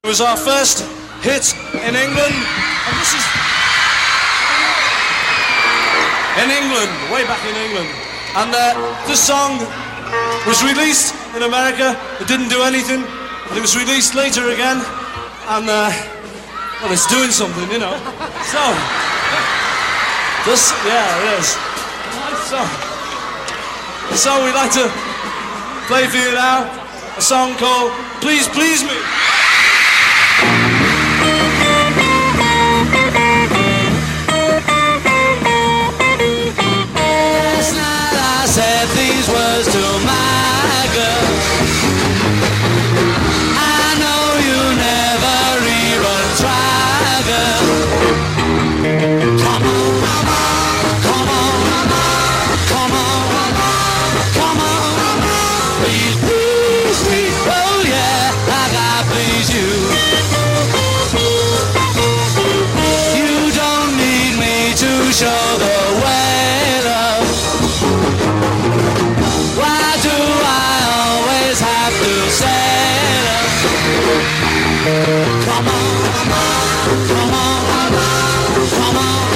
It was our first hit in England, and this is in England, way back in England. And this song was released in America. It didn't do anything, but it was released later again, and well, it's doing something, you know. So this, yeah, it is. So we'd like to play for you now a song called "Please Please Me." Said these words to my girl. I know you never even try, girl. Come on, come on, come on, come on. Please, please, please. Oh yeah, I gotta please you. You don't need me to show the way, love. Why do I always have to say love? Come on, come on, come on, come on.